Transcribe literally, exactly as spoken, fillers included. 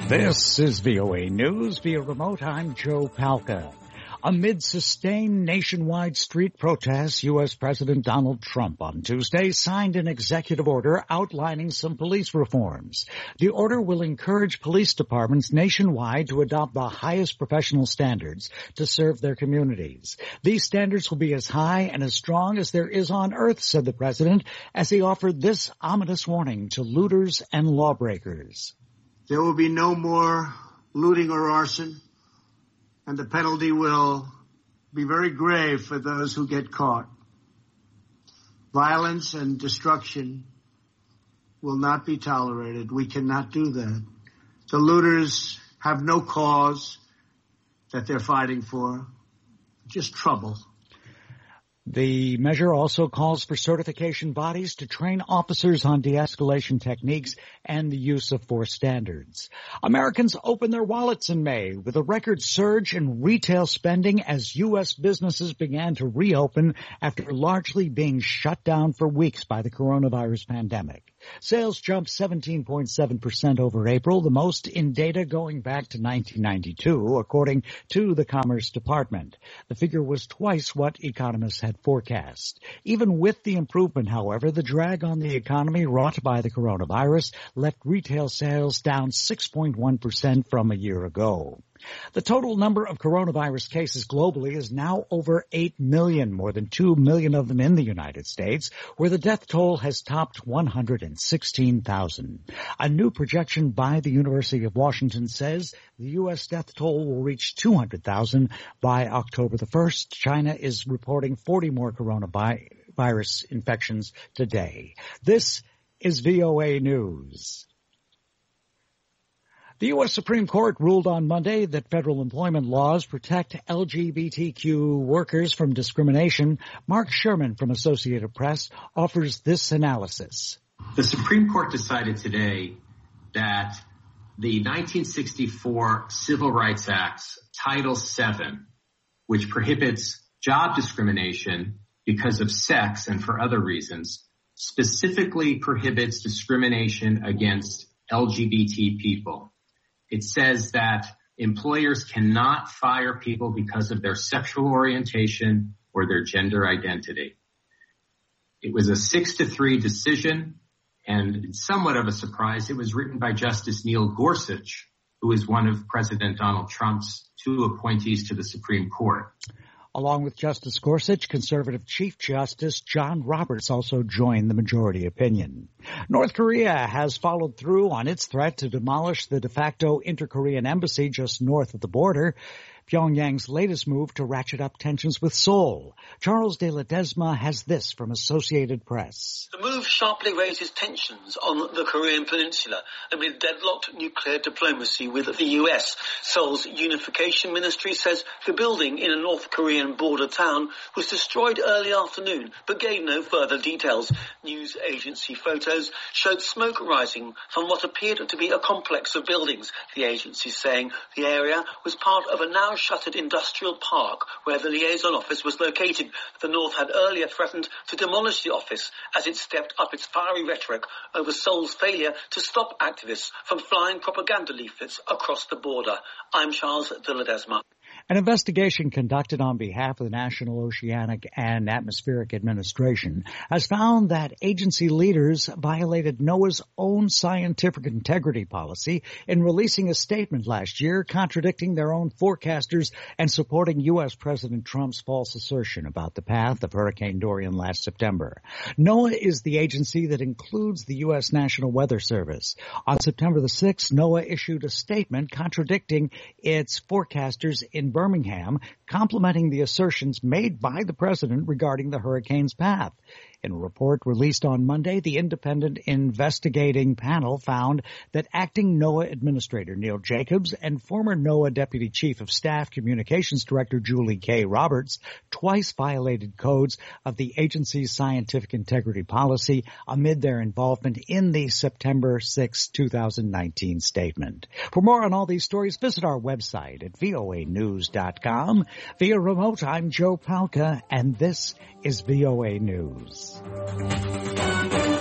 This is V O A News via remote. I'm Joe Palca. Amid sustained nationwide street protests, U S. President Donald Trump on Tuesday signed an executive order outlining some police reforms. The order will encourage police departments nationwide to adopt the highest professional standards to serve their communities. These standards will be as high and as strong as there is on earth, said the president, as he offered this ominous warning to looters and lawbreakers. There will be no more looting or arson, and the penalty will be very grave for those who get caught. Violence and destruction will not be tolerated. We cannot do that. The looters have no cause that they're fighting for, just trouble. The measure also calls for certification bodies to train officers on de-escalation techniques and the use of force standards. Americans opened their wallets in May with a record surge in retail spending as U S businesses began to reopen after largely being shut down for weeks by the coronavirus pandemic. Sales jumped seventeen point seven percent over April, the most in data going back to nineteen ninety-two, according to the Commerce Department. The figure was twice what economists had forecast. Even with the improvement, however, the drag on the economy wrought by the coronavirus left retail sales down six point one percent from a year ago. The total number of coronavirus cases globally is now over eight million, more than two million of them in the United States, where the death toll has topped one hundred sixteen thousand. A new projection by the University of Washington says the U S death toll will reach two hundred thousand by October the first. China is reporting forty more coronavirus infections today. This is V O A News. The U S. Supreme Court ruled on Monday that federal employment laws protect L G B T Q workers from discrimination. Mark Sherman from Associated Press offers this analysis. The Supreme Court decided today that the nineteen sixty-four Civil Rights Act's Title seven, which prohibits job discrimination because of sex and for other reasons, specifically prohibits discrimination against L G B T people. It says that employers cannot fire people because of their sexual orientation or their gender identity. It was a six to three decision, and somewhat of a surprise, it was written by Justice Neil Gorsuch, who is one of President Donald Trump's two appointees to the Supreme Court. Along with Justice Gorsuch, conservative Chief Justice John Roberts also joined the majority opinion. North Korea has followed through on its threat to demolish the de facto inter-Korean embassy just north of the border. Pyongyang's latest move to ratchet up tensions with Seoul. Charles de Ledesma has this from Associated Press. The move sharply raises tensions on the Korean peninsula amid deadlocked nuclear diplomacy with the U S. Seoul's unification ministry says the building in a North Korean border town was destroyed early afternoon, but gave no further details. News agency photos showed smoke rising from what appeared to be a complex of buildings. The agency saying the area was part of a now shuttered industrial park where the liaison office was located. The North had earlier threatened to demolish the office as it stepped up its fiery rhetoric over Seoul's failure to stop activists from flying propaganda leaflets across the border. I'm Charles de Ledesma. An investigation conducted on behalf of the National Oceanic and Atmospheric Administration has found that agency leaders violated NOAA's own scientific integrity policy in releasing a statement last year contradicting their own forecasters and supporting U S. President Trump's false assertion about the path of Hurricane Dorian last September. NOAA is the agency that includes the U S. National Weather Service. On September the sixth, NOAA issued a statement contradicting its forecasters in Birmingham, complimenting the assertions made by the president regarding the hurricane's path. In a report released on Monday, the independent investigating panel found that acting NOAA Administrator Neil Jacobs and former NOAA Deputy Chief of Staff Communications Director Julie K. Roberts twice violated codes of the agency's scientific integrity policy amid their involvement in the September sixth, twenty nineteen statement. For more on all these stories, visit our website at V O A news dot com. Via remote, I'm Joe Palca, and this is V O A News.